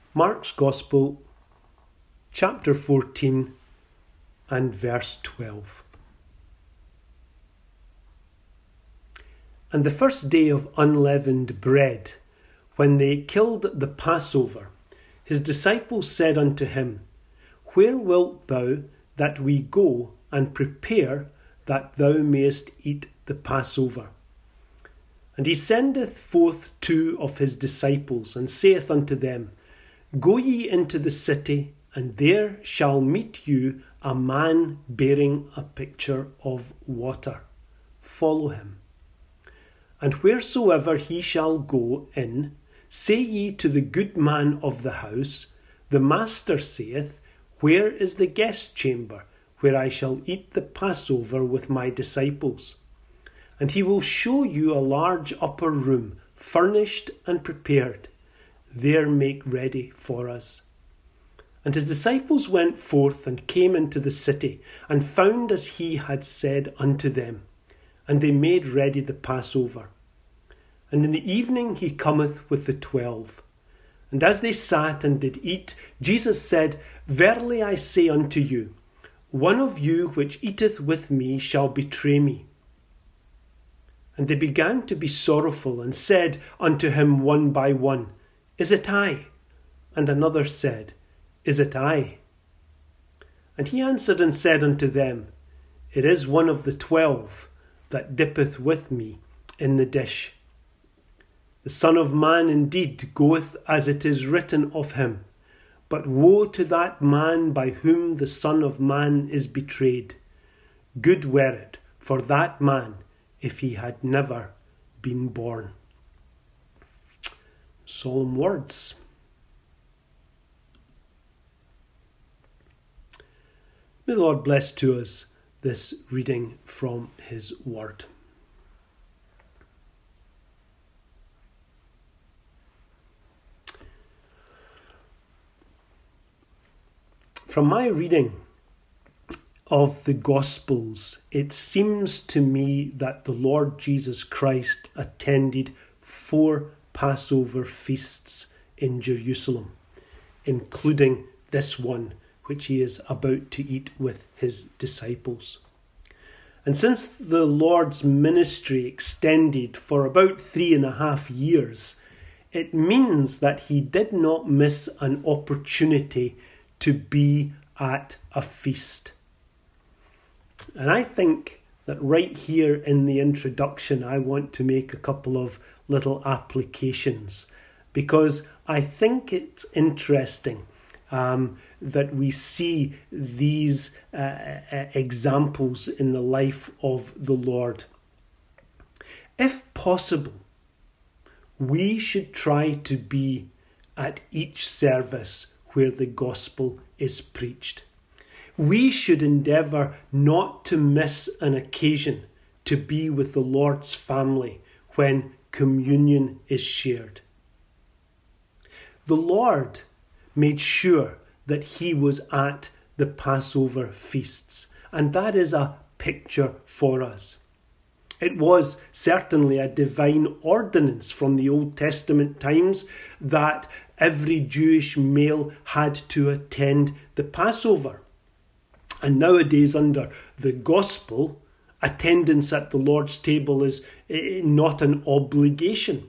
Mark's Gospel, chapter 14 and verse 12. And the first day of unleavened bread, when they killed the Passover, his disciples said unto him, Where wilt thou that we go and prepare that thou mayest eat the Passover? And he sendeth forth 2 of his disciples, and saith unto them, Go ye into the city, and there shall meet you a man bearing a pitcher of water. Follow him. And wheresoever he shall go in, say ye to the good man of the house, The master saith, Where is the guest chamber, where I shall eat the Passover with my disciples? And he will show you a large upper room, furnished and prepared. There make ready for us. And his disciples went forth and came into the city, and found as he had said unto them. And they made ready the Passover. And in the evening he cometh with the 12. And as they sat and did eat, Jesus said, Verily I say unto you, one of you which eateth with me shall betray me. And they began to be sorrowful, and said unto him one by one, Is it I? And another said, Is it I? And he answered and said unto them, It is one of the 12 that dippeth with me in the dish. The Son of Man indeed goeth as it is written of him, but woe to that man by whom the Son of Man is betrayed. Good were it for that man if he had never been born. Solemn words. May the Lord bless to us this reading from his word. From my reading of the Gospels, it seems to me that the Lord Jesus Christ attended 4 Passover feasts in Jerusalem, including this one which he is about to eat with his disciples. And since the Lord's ministry extended for about 3.5 years, it means that he did not miss an opportunity to be at a feast. And I think that right here in the introduction, I want to make a couple of little applications, because I think it's interesting that we see these examples in the life of the Lord. If possible, we should try to be at each service where the gospel is preached. We should endeavour not to miss an occasion to be with the Lord's family when communion is shared. The Lord made sure that he was at the Passover feasts, and that is a picture for us. It was certainly a divine ordinance from the Old Testament times that every Jewish male had to attend the Passover. And nowadays, under the gospel, attendance at the Lord's table is not an obligation.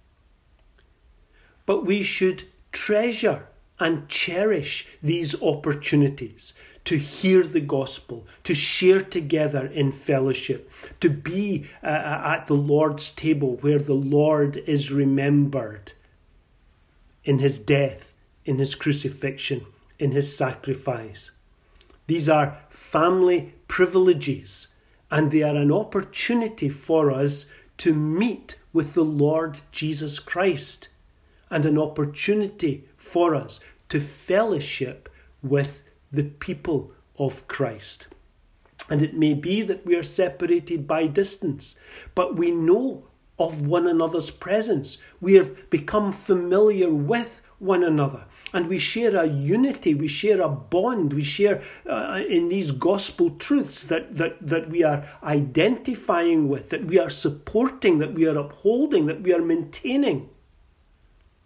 But we should treasure and cherish these opportunities to hear the gospel, to share together in fellowship, to be at the Lord's table where the Lord is remembered in his death, in his crucifixion, in his sacrifice. These are family privileges, and they are an opportunity for us to meet with the Lord Jesus Christ, and an opportunity for us to fellowship with the people of Christ. And it may be that we are separated by distance, but we know of one another's presence. We have become familiar with one another, and we share a unity, we share a bond, we share in these gospel truths that we are identifying with, that we are supporting, that we are upholding, that we are maintaining.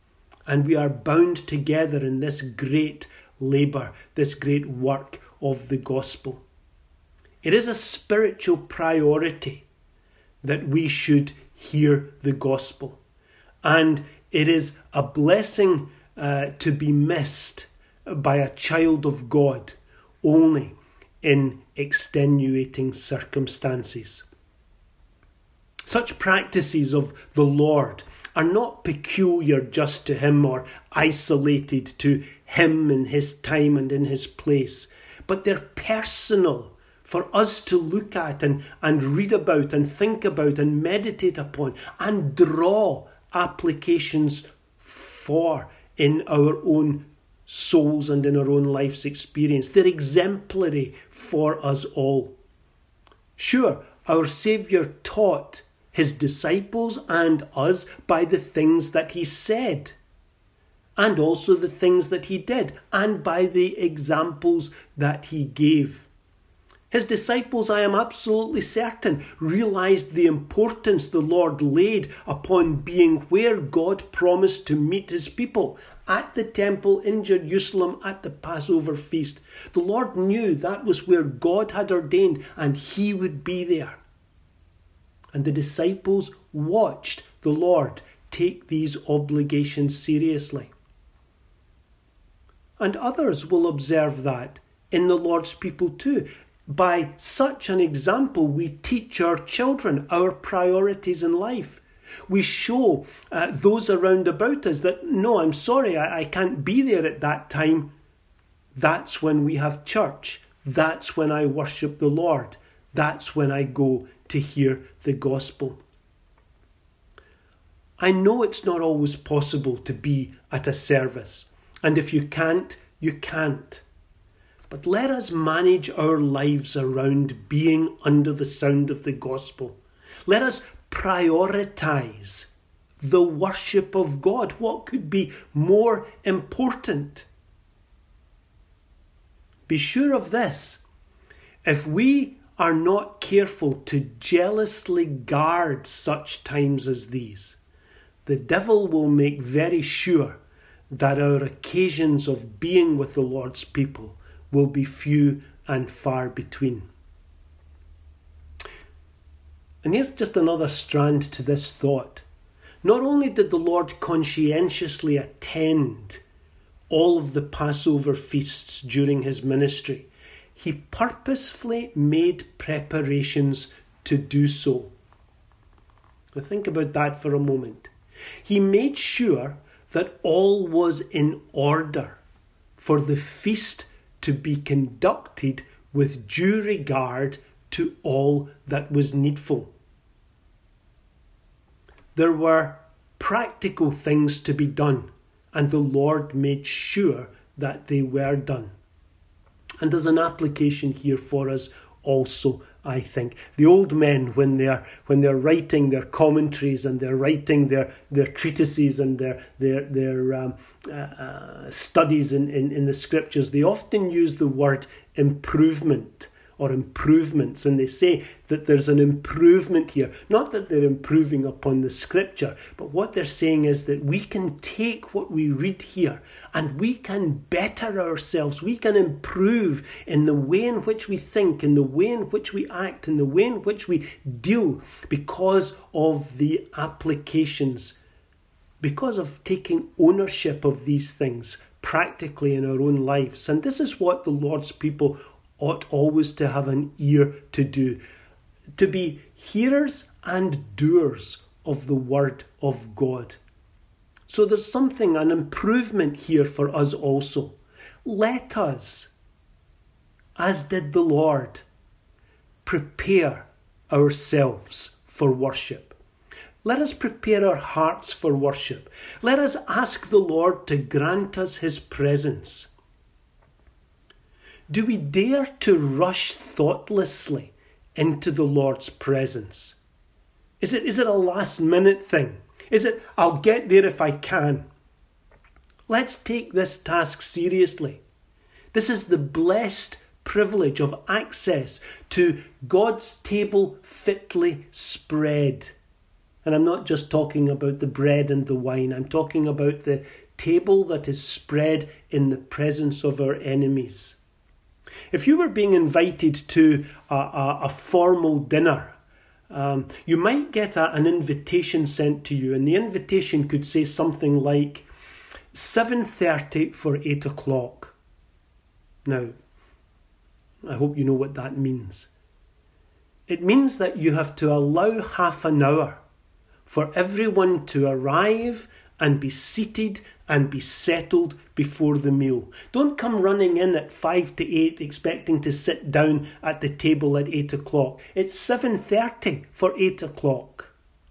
and we are bound together in this great labour, this great work of the gospel. It is a spiritual priority that we should hear the gospel, and it is a blessing to be missed by a child of God only in extenuating circumstances. Such practices of the Lord are not peculiar just to him or isolated to him in his time and in his place, but they're personal for us to look at and read about and think about and meditate upon and draw applications for in our own souls and in our own life's experience. They're exemplary for us all. Sure, our Saviour taught his disciples and us by the things that he said, and also the things that he did, and by the examples that he gave. His disciples, I am absolutely certain, realized the importance the Lord laid upon being where God promised to meet his people, at the temple in Jerusalem at the Passover feast. The Lord knew that was where God had ordained, and he would be there. And the disciples watched the Lord take these obligations seriously. And others will observe that in the Lord's people too. By such an example, we teach our children our priorities in life. We show those around about us that, no, I'm sorry, I can't be there at that time. That's when we have church. That's when I worship the Lord. That's when I go to hear the gospel. I know it's not always possible to be at a service. And if you can't, you can't. But let us manage our lives around being under the sound of the gospel. Let us prioritize the worship of God. What could be more important? Be sure of this. If we are not careful to jealously guard such times as these, the devil will make very sure that our occasions of being with the Lord's people will be few and far between. And here's just another strand to this thought. Not only did the Lord conscientiously attend all of the Passover feasts during his ministry, he purposefully made preparations to do so. Now think about that for a moment. He made sure that all was in order for the feast to be conducted with due regard to all that was needful. There were practical things to be done, and the Lord made sure that they were done. And there's an application here for us also, I think. The old men, when they're writing their commentaries and they're writing their treatises and their studies in the scriptures, they often use the word improvement or improvements, and they say that there's an improvement here. Not that they're improving upon the scripture, but what they're saying is that we can take what we read here and we can better ourselves. We can improve in the way in which we think, in the way in which we act, in the way in which we deal, because of the applications, because of taking ownership of these things practically in our own lives. And this is what the Lord's people ought always to have an ear to do, to be hearers and doers of the word of God. So there's an improvement here for us also. Let us, as did the Lord, prepare ourselves for worship. Let us prepare our hearts for worship. Let us ask the Lord to grant us his presence. Do we dare to rush thoughtlessly into the Lord's presence? Is it a last minute thing? Is it, I'll get there if I can? Let's take this task seriously. This is the blessed privilege of access to God's table fitly spread. And I'm not just talking about the bread and the wine. I'm talking about the table that is spread in the presence of our enemies. If you were being invited to a formal dinner, you might get an invitation sent to you, and the invitation could say something like 7:30 for 8 o'clock. Now, I hope you know what that means. It means that you have to allow half an hour for everyone to arrive and be seated and be settled before the meal. Don't come running in at 5 to 8 expecting to sit down at the table at 8 o'clock. It's 7:30 for 8 o'clock.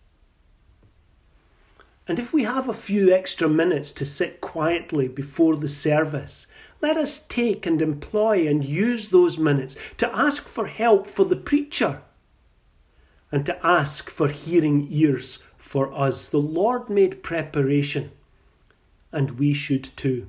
And if we have a few extra minutes to sit quietly before the service, let us take and employ and use those minutes to ask for help for the preacher and to ask for hearing ears for us. The Lord made preparation, and we should too.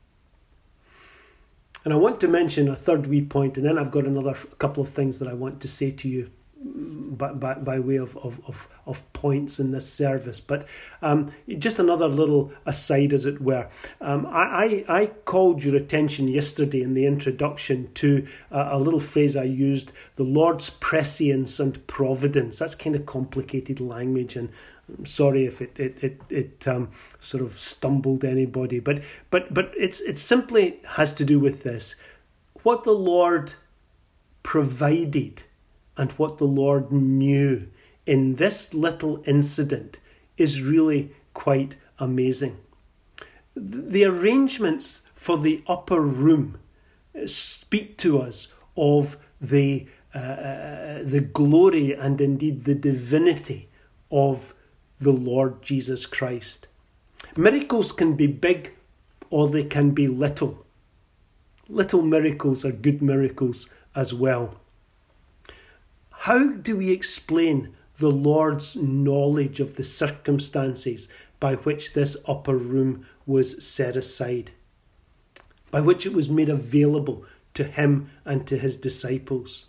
And I want to mention a third wee point, and then I've got another couple of things that I want to say to you by way of points in this service. But just another little aside, as it were. I called your attention yesterday in the introduction to a little phrase I used, the Lord's prescience and providence. That's kind of complicated language, and I'm sorry if it sort of stumbled anybody, but it simply has to do with this: what the Lord provided and what the Lord knew in this little incident is really quite amazing. The arrangements for the upper room speak to us of the glory and indeed the divinity of the Lord Jesus Christ. Miracles can be big or they can be little. Little miracles are good miracles as well. How do we explain the Lord's knowledge of the circumstances by which this upper room was set aside, by which it was made available to him and to his disciples?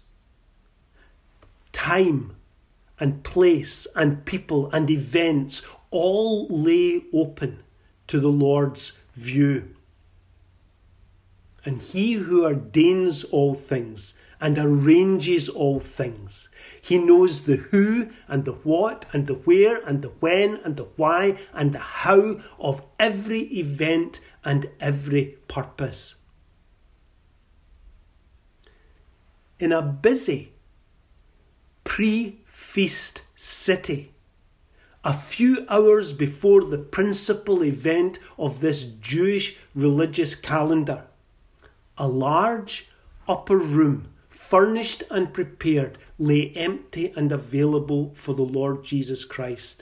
Time and place and people and events all lay open to the Lord's view. And he who ordains all things and arranges all things, he knows the who and the what and the where and the when and the why and the how of every event and every purpose. In a busy pre-feast city, a few hours before the principal event of this Jewish religious calendar, a large upper room, furnished and prepared, lay empty and available for the Lord Jesus Christ.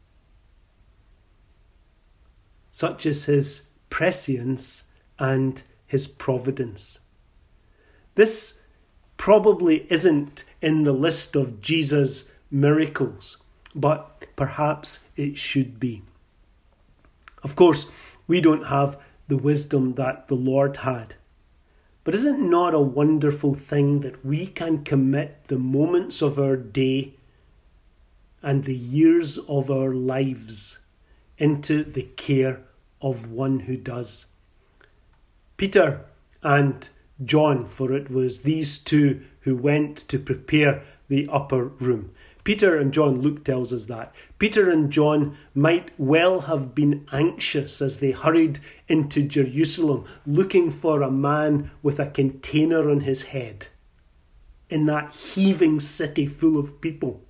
Such is his prescience and his providence. This probably isn't in the list of Jesus' miracles, but perhaps it should be. Of course, we don't have the wisdom that the Lord had. But is it not a wonderful thing that we can commit the moments of our day and the years of our lives into the care of one who does? Peter and John, for it was these two who went to prepare the upper room. Peter and John, Luke tells us that. Peter and John might well have been anxious as they hurried into Jerusalem, looking for a man with a container on his head in that heaving city full of people.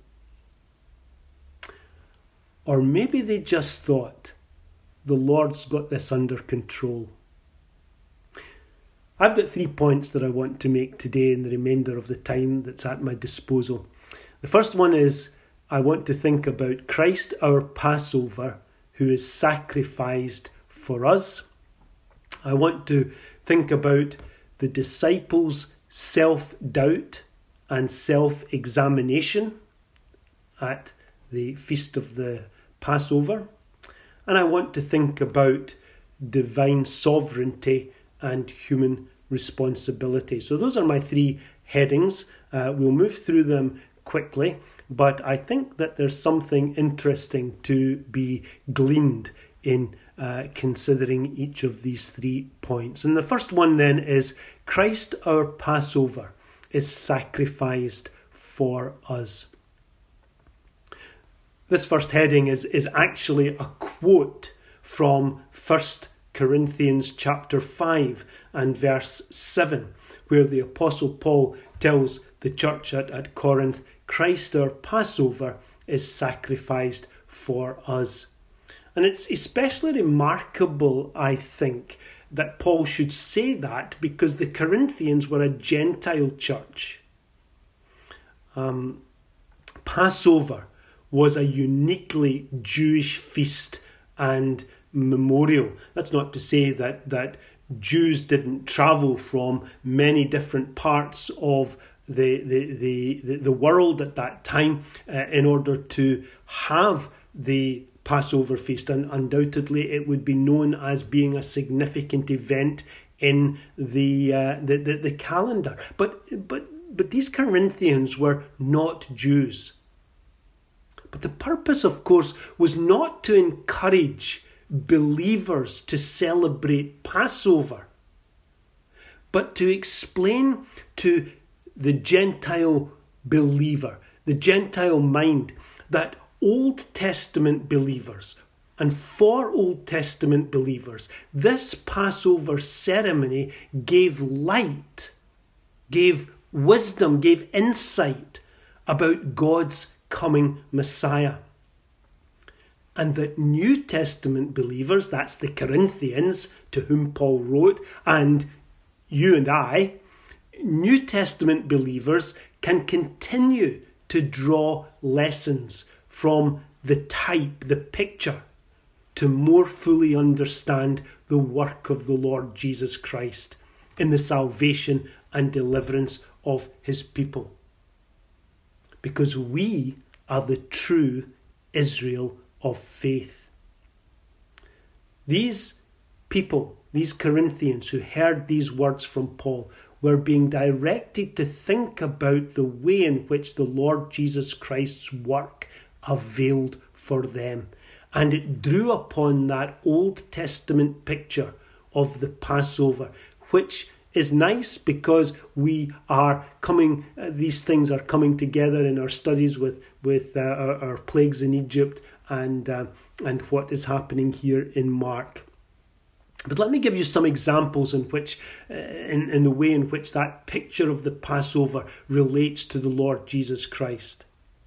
Or maybe they just thought, the Lord's got this under control. I've got 3 points that I want to make today in the remainder of the time that's at my disposal. The first one is, I want to think about Christ, our Passover, who is sacrificed for us. I want to think about the disciples' self-doubt and self-examination at the feast of the Passover. And I want to think about divine sovereignty and human responsibility. So those are my 3 headings. We'll move through them quickly, but I think that there's something interesting to be gleaned in considering each of these 3 points. And the first one then is Christ our Passover is sacrificed for us. This first heading is actually a quote from 1 Corinthians chapter 5 and verse 7, where the Apostle Paul tells the church at Corinth, Christ our Passover is sacrificed for us. And it's especially remarkable, I think, that Paul should say that because the Corinthians were a Gentile church. Passover was a uniquely Jewish feast and memorial. That's not to say that Jews didn't travel from many different parts of the world at that time in order to have the Passover feast, and undoubtedly it would be known as being a significant event in the calendar. But these Corinthians were not Jews. But the purpose, of course, was not to encourage believers to celebrate Passover, but to explain to the Gentile believer, the Gentile mind, that Old Testament believers, and for Old Testament believers, this Passover ceremony gave light, gave wisdom, gave insight about God's coming Messiah. And that New Testament believers, that's the Corinthians to whom Paul wrote, and you and I, New Testament believers can continue to draw lessons from the type, the picture, to more fully understand the work of the Lord Jesus Christ in the salvation and deliverance of his people. Because we are the true Israel of faith. These people, these Corinthians who heard these words from Paul, were being directed to think about the way in which the Lord Jesus Christ's work availed for them. And it drew upon that Old Testament picture of the Passover, which is nice because we are coming, these things are coming together in our studies with our plagues in Egypt and what is happening here in Mark. But let me give you some examples in which, in the way in which that picture of the Passover relates to the Lord Jesus Christ.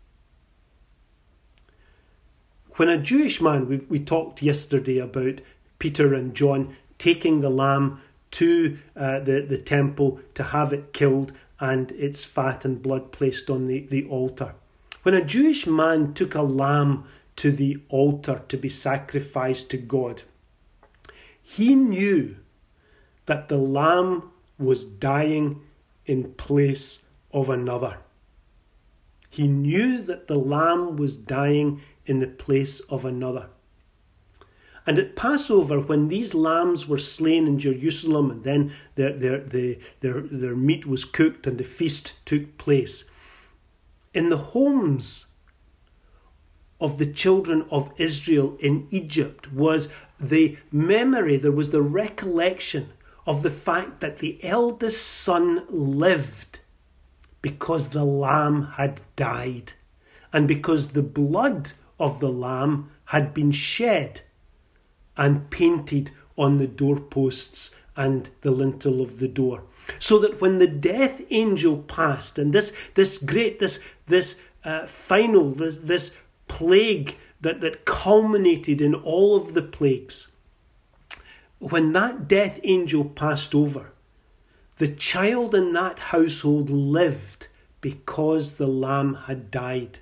When a Jewish man, we talked yesterday about Peter and John taking the lamb to the temple to have it killed and its fat and blood placed on the altar. When a Jewish man took a lamb to the altar to be sacrificed to God, he knew that the lamb was dying in place of another. He knew that the lamb was dying in the place of another. And at Passover, when these lambs were slain in Jerusalem and then their meat was cooked and the feast took place, in the homes of the children of Israel in Egypt was the memory, there was the recollection of the fact that the eldest son lived because the lamb had died and because the blood of the lamb had been shed and painted on the doorposts and the lintel of the door. So that when the death angel passed, and this plague that culminated in all of the plagues, when that death angel passed over, the child in that household lived because the lamb had died.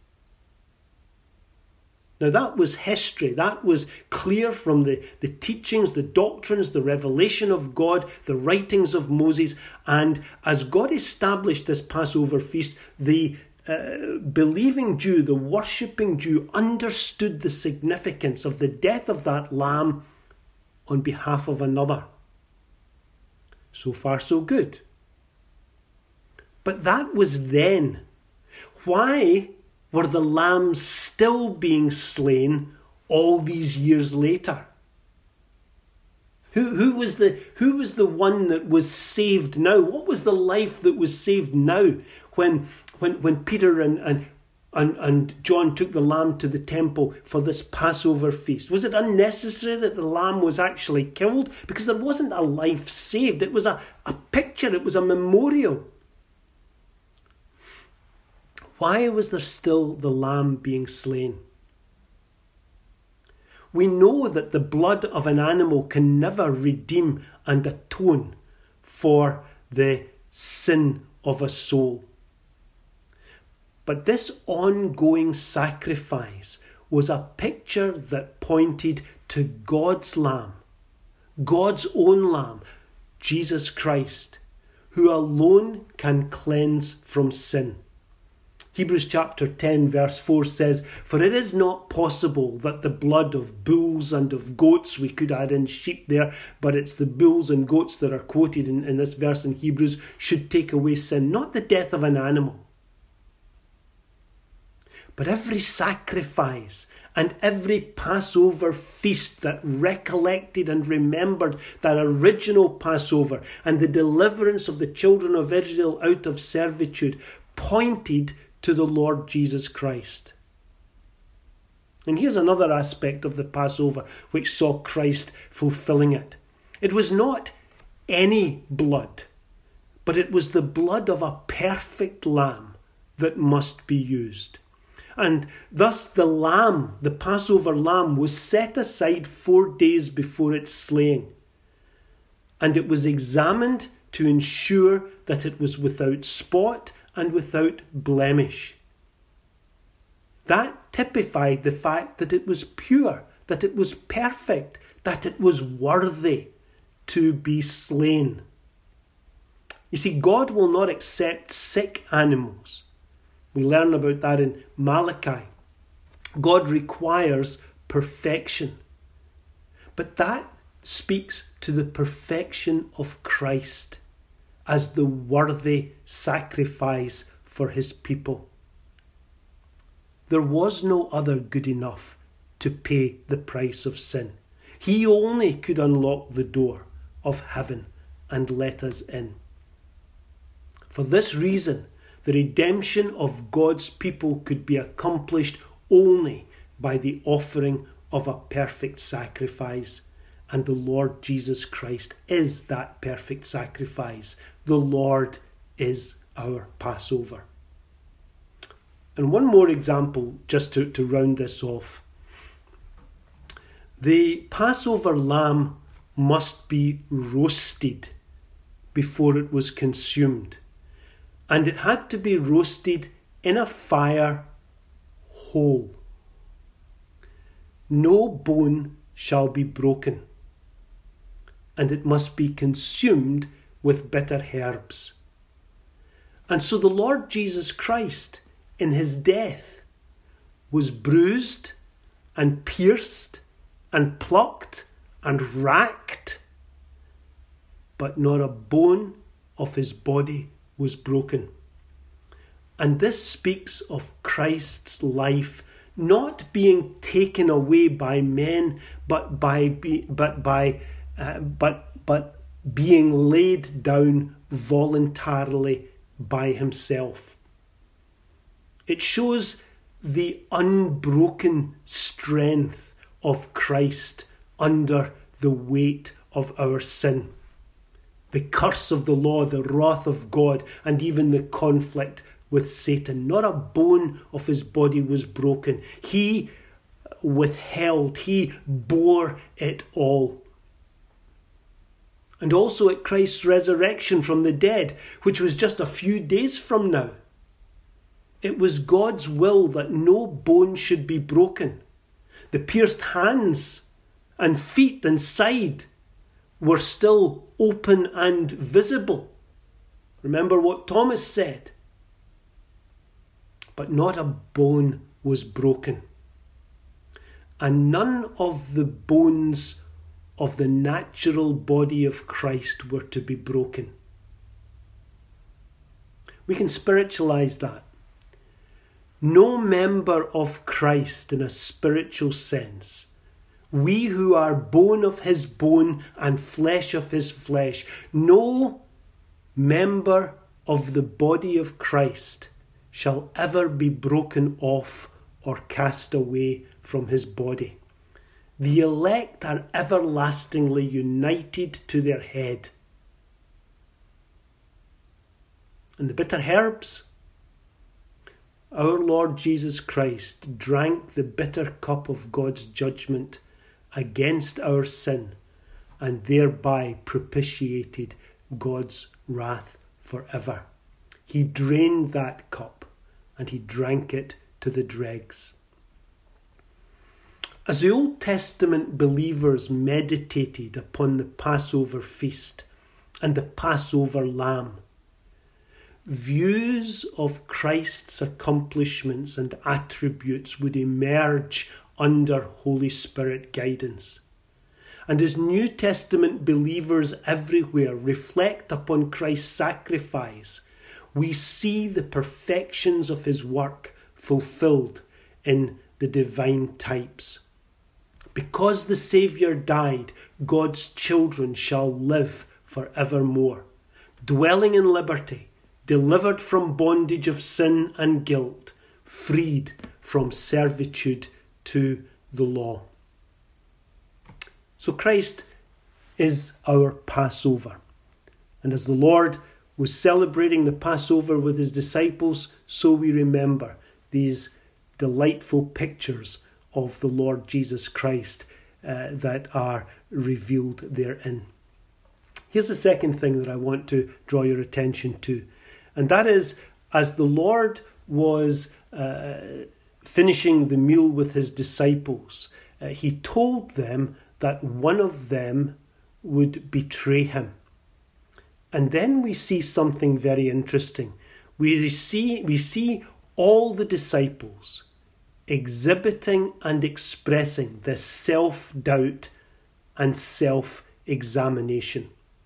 Now that was history. That was clear from the teachings, the doctrines, the revelation of God, the writings of Moses. And as God established this Passover feast, the believing Jew, the worshipping Jew, understood the significance of the death of that lamb on behalf of another. So far, so good. But that was then. Why were the lambs still being slain all these years later? Who was the one that was saved now? What was the life that was saved now when Peter and John took the lamb to the temple for this Passover feast? Was it unnecessary that the lamb was actually killed? Because there wasn't a life saved. It was a picture. It was a memorial. Why was there still the lamb being slain? We know that the blood of an animal can never redeem and atone for the sin of a soul. But this ongoing sacrifice was a picture that pointed to God's Lamb, God's own Lamb, Jesus Christ, who alone can cleanse from sin. Hebrews chapter 10 verse 4 says, "For it is not possible that the blood of bulls and of goats," we could add in sheep there, but it's the bulls and goats that are quoted in this verse in Hebrews, "should take away sin," not the death of an animal. But every sacrifice and every Passover feast that recollected and remembered that original Passover and the deliverance of the children of Israel out of servitude pointed to the Lord Jesus Christ. And here's another aspect of the Passover which saw Christ fulfilling it. It was not any blood, but it was the blood of a perfect lamb that must be used. And thus the lamb, the Passover lamb, was set aside 4 days before its slaying. And it was examined to ensure that it was without spot and without blemish. That typified the fact that it was pure, that it was perfect, that it was worthy to be slain. You see, God will not accept sick animals. We learn about that in Malachi. God requires perfection. But that speaks to the perfection of Christ as the worthy sacrifice for his people. There was no other good enough to pay the price of sin. He only could unlock the door of heaven and let us in. For this reason, the redemption of God's people could be accomplished only by the offering of a perfect sacrifice. And the Lord Jesus Christ is that perfect sacrifice. The Lord is our Passover. And one more example, just to round this off. The Passover lamb must be roasted before it was consumed. And it had to be roasted in a fire whole. No bone shall be broken. And it must be consumed with bitter herbs. And so the Lord Jesus Christ, in his death, was bruised and pierced and plucked and racked, but not a bone of his body was broken. And this speaks of Christ's life not being taken away by men, but being laid down voluntarily by himself. It shows the unbroken strength of Christ under the weight of our sin. The curse of the law, the wrath of God, and even the conflict with Satan. Not a bone of his body was broken. He withheld, he bore it all. And also at Christ's resurrection from the dead, which was just a few days from now. It was God's will that no bone should be broken. The pierced hands and feet and side were still open and visible. Remember what Thomas said. But not a bone was broken. And none of the bones of the natural body of Christ were to be broken. We can spiritualize that. no member of Christ in a spiritual sense, we who are bone of his bone and flesh of his flesh, no member of the body of Christ shall ever be broken off or cast away from his body. The elect are everlastingly united to their head. And the bitter herbs, our Lord Jesus Christ drank the bitter cup of God's judgment against our sin and thereby propitiated God's wrath forever. He drained that cup and he drank it to the dregs. As the Old Testament believers meditated upon the Passover feast and the Passover lamb, views of Christ's accomplishments and attributes would emerge under Holy Spirit guidance. And as New Testament believers everywhere reflect upon Christ's sacrifice, we see the perfections of his work fulfilled in the divine types. Because the Saviour died, God's children shall live forevermore, dwelling in liberty, delivered from bondage of sin and guilt, freed from servitude to the law. So Christ is our Passover. And as the Lord was celebrating the Passover with his disciples, so we remember these delightful pictures of the Lord Jesus Christ that are revealed therein. Here's the second thing that I want to draw your attention to, and that is, as the Lord was finishing the meal with his disciples, he told them that one of them would betray him. And then we see something very interesting. We see all the disciples exhibiting and expressing this self-doubt and self-examination.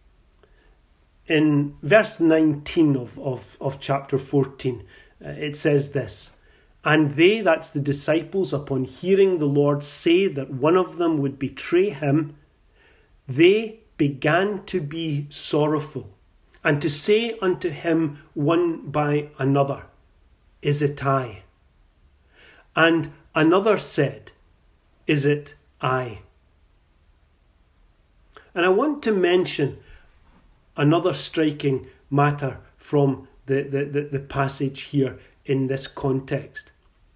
In verse 19 of chapter 14, it says this, "And they," that's the disciples, "upon hearing the Lord say that one of them would betray him, they began to be sorrowful, and to say unto him one by another, Is it I? And another said, Is it I?" And I want to mention another striking matter from the passage here in this context.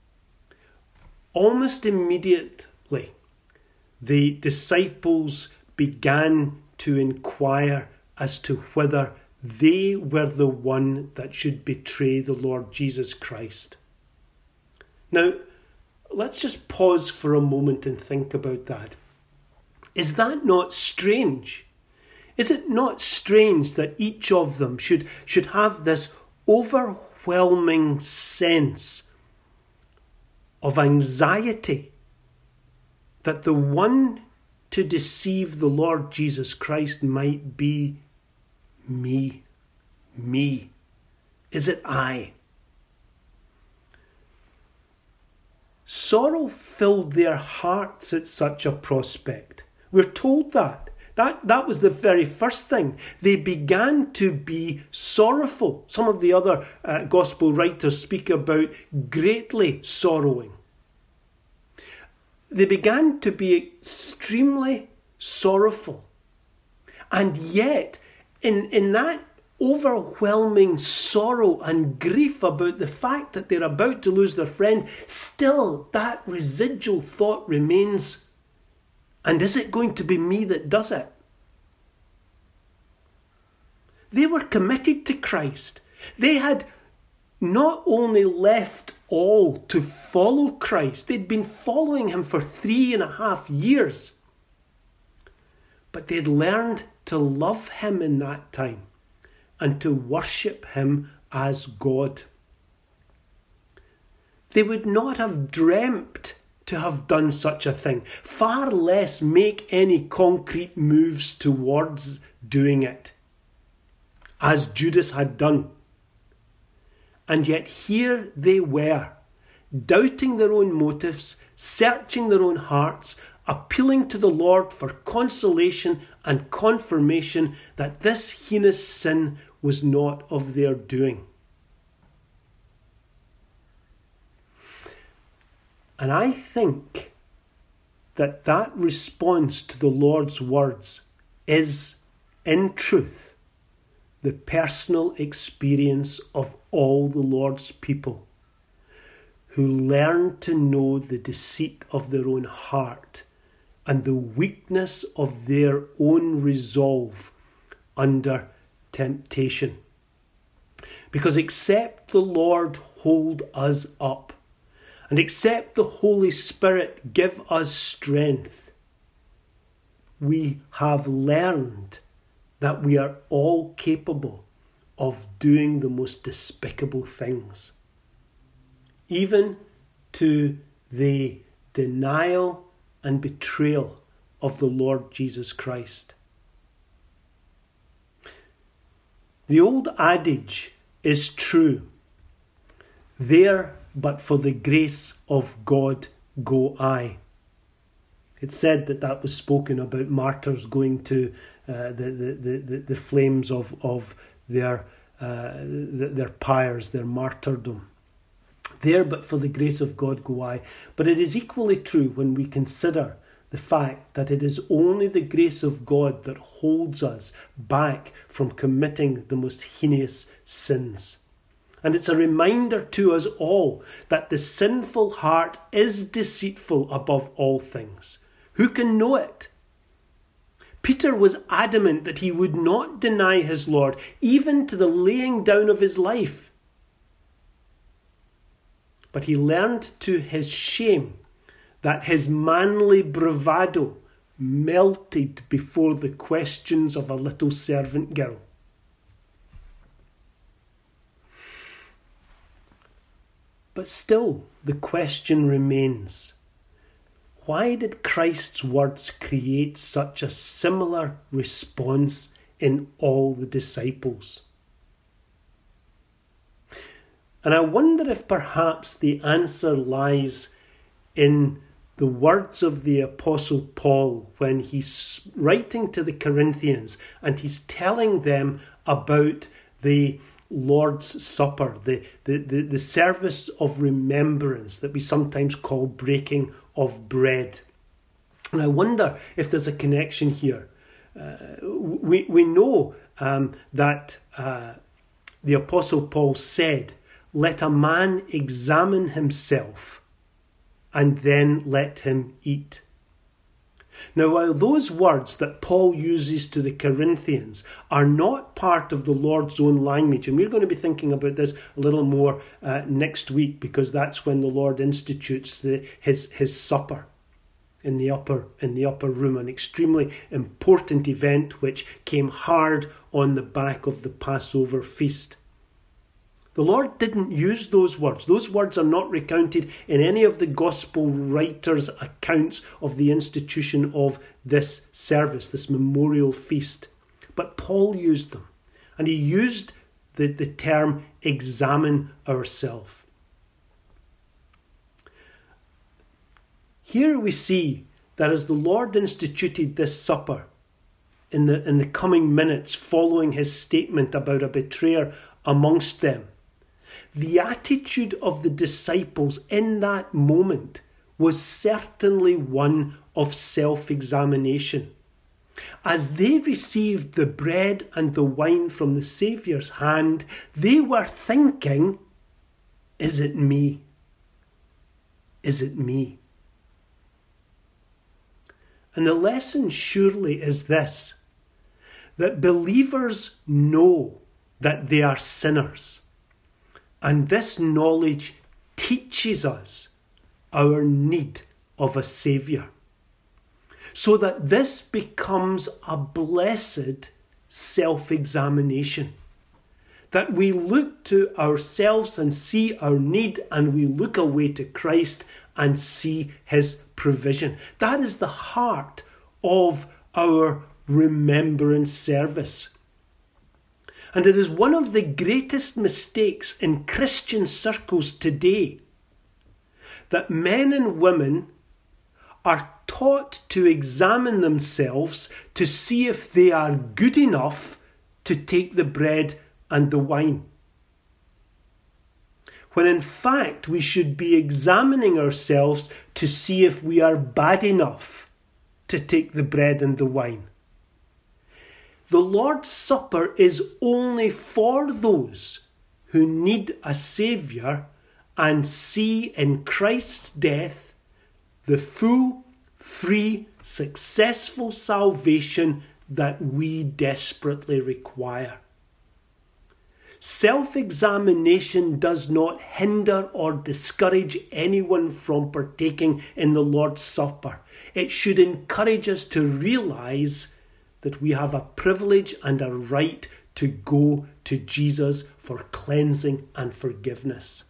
Almost immediately, the disciples began to inquire as to whether they were the one that should betray the Lord Jesus Christ. Now, let's just pause for a moment and think about that. Is that not strange? Is it not strange that each of them should have this overwhelming sense of anxiety that the one to deceive the Lord Jesus Christ might be me? Is it I? Sorrow filled their hearts at such a prospect. We're told that. That was the very first thing. They began to be sorrowful. Some of the other gospel writers speak about greatly sorrowing. They began to be extremely sorrowful. And yet, in that overwhelming sorrow and grief about the fact that they're about to lose their friend, still that residual thought remains. And is it going to be me that does it? They were committed to Christ. They had not only left all to follow Christ, they'd been following him for 3.5 years. But they'd learned to love him in that time and to worship him as God. They would not have dreamt to have done such a thing, far less make any concrete moves towards doing it, as Judas had done. And yet here they were, doubting their own motives, searching their own hearts, appealing to the Lord for consolation and confirmation that this heinous sin was not of their doing. And I think that that response to the Lord's words is, in truth, the personal experience of all the Lord's people who learn to know the deceit of their own heart and the weakness of their own resolve under temptation. Because except the Lord hold us up, and except the Holy Spirit give us strength, we have learned that we are all capable of doing the most despicable things, even to the denial and betrayal of the Lord Jesus Christ. The old adage is true: there but for the grace of God go I. It's said that was spoken about martyrs going to the flames of their pyres, their martyrdom. There but for the grace of God go I. But it is equally true when we consider the fact that it is only the grace of God that holds us back from committing the most heinous sins. And it's a reminder to us all that the sinful heart is deceitful above all things. Who can know it? Peter was adamant that he would not deny his Lord, even to the laying down of his life. But he learned to his shame that his manly bravado melted before the questions of a little servant girl. But still, the question remains: why did Christ's words create such a similar response in all the disciples? And I wonder if perhaps the answer lies in the words of the Apostle Paul when he's writing to the Corinthians and he's telling them about the Lord's Supper, the service of remembrance that we sometimes call breaking of bread. And I wonder if there's a connection here. We know that the Apostle Paul said, "Let a man examine himself, and then let him eat." Now, while those words that Paul uses to the Corinthians are not part of the Lord's own language, and we're going to be thinking about this a little more next week, because that's when the Lord institutes his supper in the upper room, an extremely important event which came hard on the back of the Passover feast. The Lord didn't use those words. Those words are not recounted in any of the gospel writers' accounts of the institution of this service, this memorial feast. But Paul used them, and he used the term examine ourselves. Here we see that as the Lord instituted this supper in the coming minutes following his statement about a betrayer amongst them, the attitude of the disciples in that moment was certainly one of self-examination. As they received the bread and the wine from the Saviour's hand, they were thinking, "Is it me? Is it me?" And the lesson surely is this, that believers know that they are sinners. And this knowledge teaches us our need of a Saviour, so that this becomes a blessed self-examination, that we look to ourselves and see our need, and we look away to Christ and see his provision. That is the heart of our remembrance service. And it is one of the greatest mistakes in Christian circles today that men and women are taught to examine themselves to see if they are good enough to take the bread and the wine. When in fact we should be examining ourselves to see if we are bad enough to take the bread and the wine. The Lord's Supper is only for those who need a Saviour and see in Christ's death the full, free, successful salvation that we desperately require. Self-examination does not hinder or discourage anyone from partaking in the Lord's Supper. It should encourage us to realise that we have a privilege and a right to go to Jesus for cleansing and forgiveness.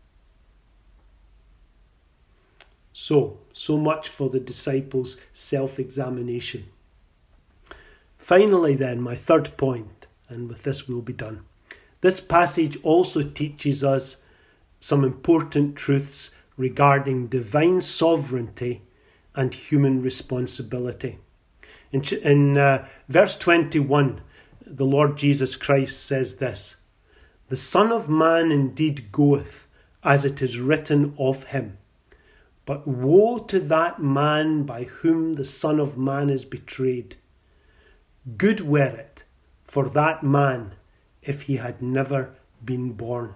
So much for the disciples' self-examination. Finally then, my third point, and with this we'll be done. This passage also teaches us some important truths regarding divine sovereignty and human responsibility. In verse 21, the Lord Jesus Christ says this: "The Son of Man indeed goeth, as it is written of him. But woe to that man by whom the Son of Man is betrayed. Good were it for that man if he had never been born."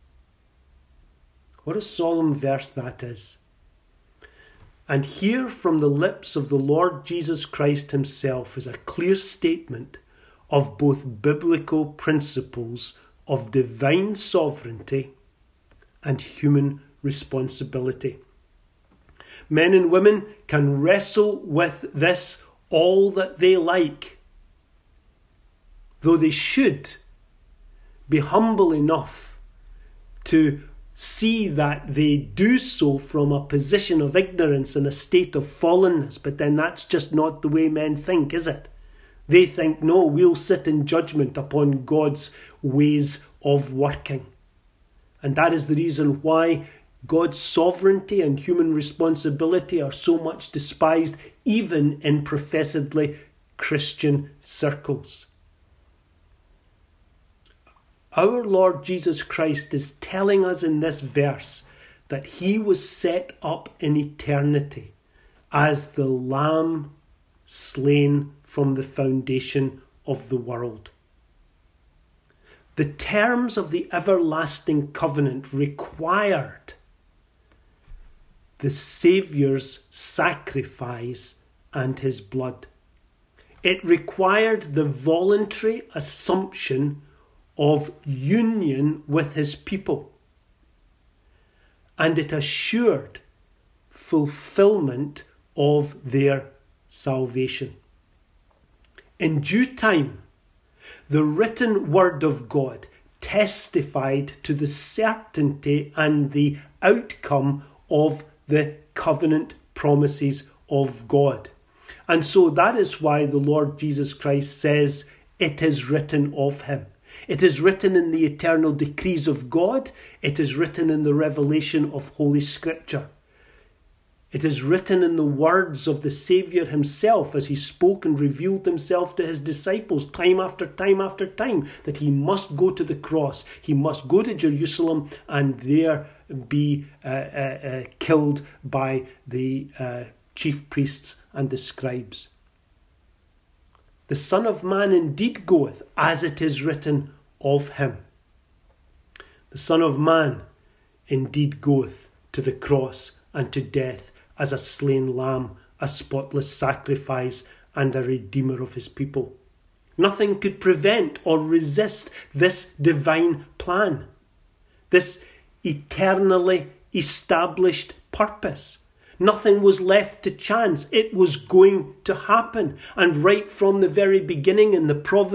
What a solemn verse that is. And here from the lips of the Lord Jesus Christ himself is a clear statement of both biblical principles of divine sovereignty and human responsibility. Men and women can wrestle with this all that they like, though they should be humble enough to see that they do so from a position of ignorance and a state of fallenness. But then that's just not the way men think, is it? They think, no, we'll sit in judgment upon God's ways of working. And that is the reason why God's sovereignty and human responsibility are so much despised, even in professedly Christian circles. Our Lord Jesus Christ is telling us in this verse that he was set up in eternity as the Lamb slain from the foundation of the world. The terms of the everlasting covenant required the Saviour's sacrifice and his blood. It required the voluntary assumption of union with his people, and it assured fulfillment of their salvation. In due time, the written word of God testified to the certainty and the outcome of the covenant promises of God. And so that is why the Lord Jesus Christ says, "It is written of him." It is written in the eternal decrees of God. It is written in the revelation of Holy Scripture. It is written in the words of the Saviour himself as he spoke and revealed himself to his disciples time after time after time, that he must go to the cross, he must go to Jerusalem and there be killed by the chief priests and the scribes. The Son of Man indeed goeth, as it is written of him. The Son of Man indeed goeth to the cross and to death as a slain lamb, a spotless sacrifice, and a redeemer of his people. Nothing could prevent or resist this divine plan, this eternally established purpose. Nothing was left to chance. It was going to happen. And right from the very beginning in the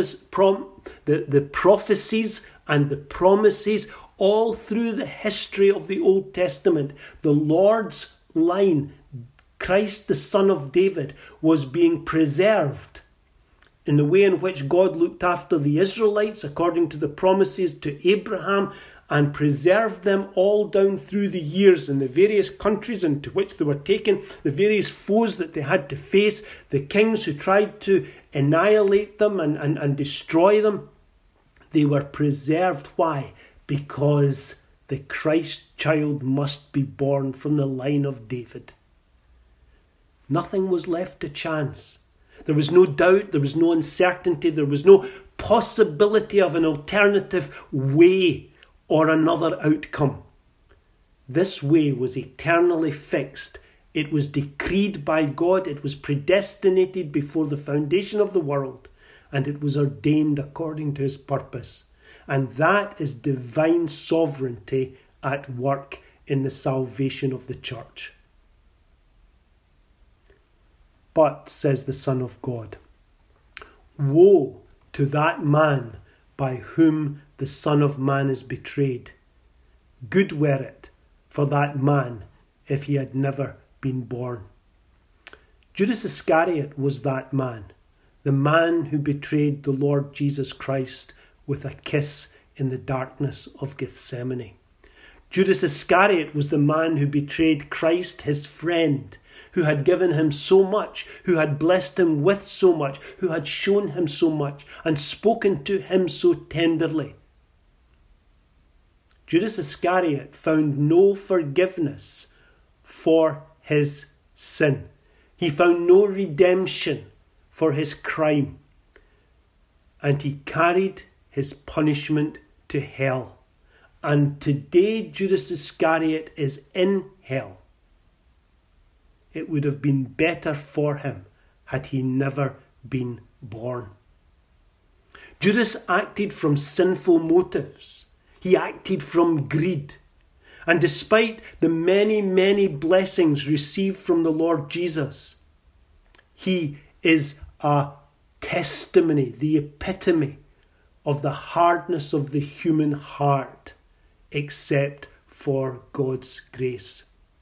prophecies and the promises, all through the history of the Old Testament, the Lord's line, Christ the Son of David, was being preserved in the way in which God looked after the Israelites according to the promises to Abraham and preserved them all down through the years in the various countries into which they were taken, the various foes that they had to face, the kings who tried to annihilate them and destroy them. They were preserved. Why? Because the Christ child must be born from the line of David. Nothing was left to chance. There was no doubt, there was no uncertainty, there was no possibility of an alternative way or another outcome. This way was eternally fixed. It was decreed by God, it was predestinated before the foundation of the world, and it was ordained according to his purpose. And that is divine sovereignty at work in the salvation of the church. But, says the Son of God, woe to that man by whom the Son of Man is betrayed. Good were it for that man if he had never been born. Judas Iscariot was that man, the man who betrayed the Lord Jesus Christ with a kiss in the darkness of Gethsemane. Judas Iscariot was the man who betrayed Christ, his friend, who had given him so much, who had blessed him with so much, who had shown him so much, and spoken to him so tenderly. Judas Iscariot found no forgiveness for his sin. He found no redemption for his crime. And he carried his punishment to hell. And today Judas Iscariot is in hell. It would have been better for him had he never been born. Judas acted from sinful motives. He acted from greed. And despite the many, many blessings received from the Lord Jesus, he is a testimony, the epitome of the hardness of the human heart, except for God's grace.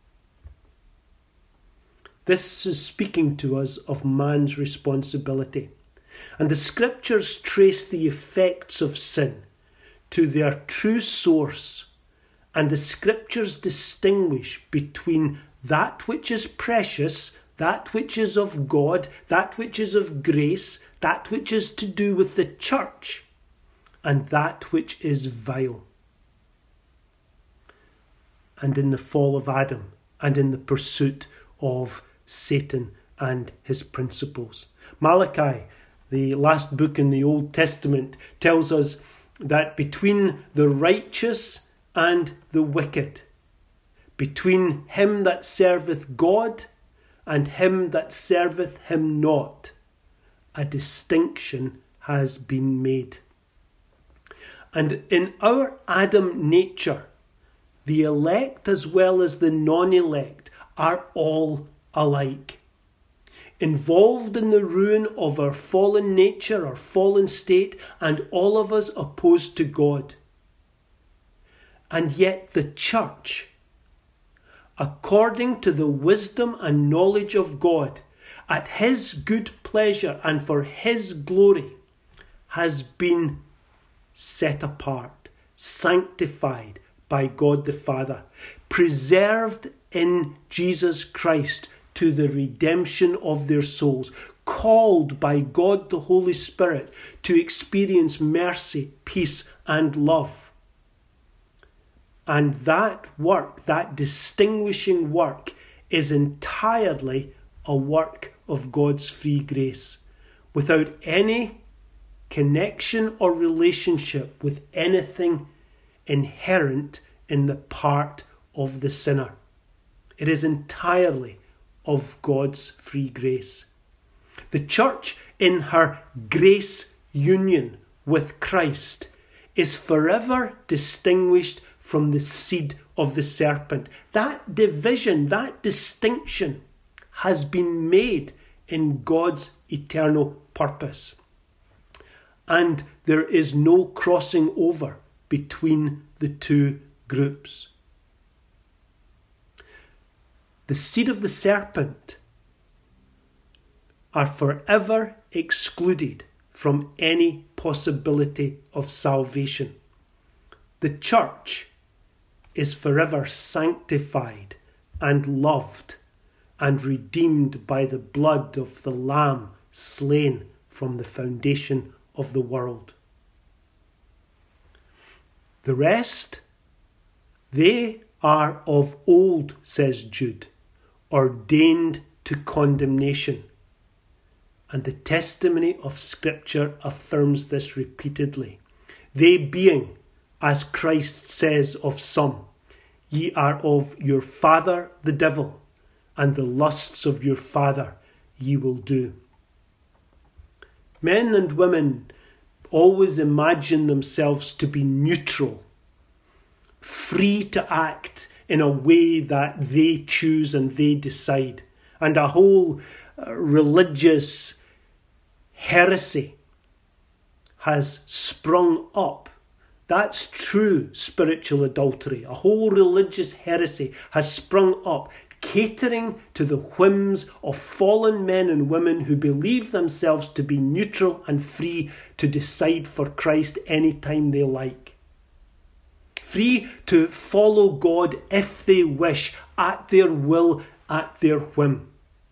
This is speaking to us of man's responsibility. And the scriptures trace the effects of sin to their true source. And the scriptures distinguish between that which is precious, that which is of God, that which is of grace, that which is to do with the church, and that which is vile. And in the fall of Adam, and in the pursuit of Satan and his principles. Malachi, the last book in the Old Testament, tells us that between the righteous and the wicked, between him that serveth God and him that serveth him not, a distinction has been made. And in our Adam nature, the elect as well as the non-elect are all alike. Involved in the ruin of our fallen nature, our fallen state, and all of us opposed to God. And yet the church, according to the wisdom and knowledge of God, at his good pleasure and for his glory, has been set apart, sanctified by God the Father, preserved in Jesus Christ to the redemption of their souls, called by God the Holy Spirit to experience mercy, peace and love. And that work, that distinguishing work, is entirely a work of God's free grace, without any connection or relationship with anything inherent in the part of the sinner. It is entirely of God's free grace. The church, in her grace union with Christ, is forever distinguished from the seed of the serpent. That division, that distinction has been made in God's eternal purpose. And there is no crossing over between the two groups. The seed of the serpent are forever excluded from any possibility of salvation. the church is forever sanctified and loved and redeemed by the blood of the Lamb slain from the foundation of the world. The rest, they are of old, says Jude, ordained to condemnation. And the testimony of Scripture affirms this repeatedly. They being, as Christ says of some, ye are of your father the devil, and the lusts of your father ye will do. Men and women always imagine themselves to be neutral, free to act in a way that they choose and they decide. And a whole religious heresy has sprung up. That's true spiritual adultery. A whole religious heresy has sprung up, catering to the whims of fallen men and women who believe themselves to be neutral and free to decide for Christ anytime they like. Free to follow God if they wish, at their will, at their whim.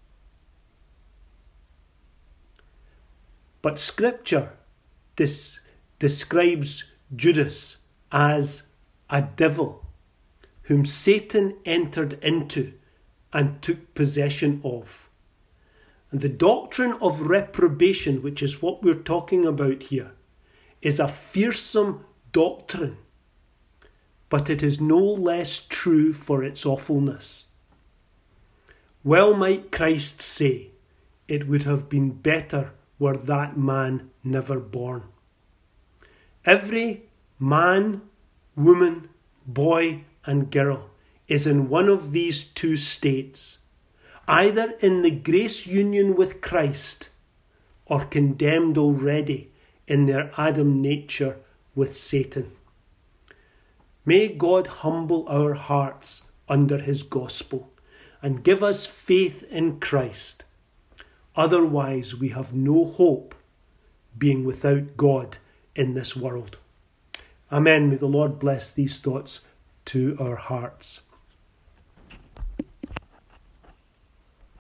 But Scripture describes Judas as a devil whom Satan entered into and took possession of. And the doctrine of reprobation, which is what we're talking about here, is a fearsome doctrine, but it is no less true for its awfulness. Well might Christ say, it would have been better were that man never born. Every man, woman, boy and girl is in one of these two states, either in the grace union with Christ or condemned already in their Adam nature with Satan. May God humble our hearts under his gospel and give us faith in Christ. Otherwise we have no hope, being without God in this world. Amen. May the Lord bless these thoughts to our hearts.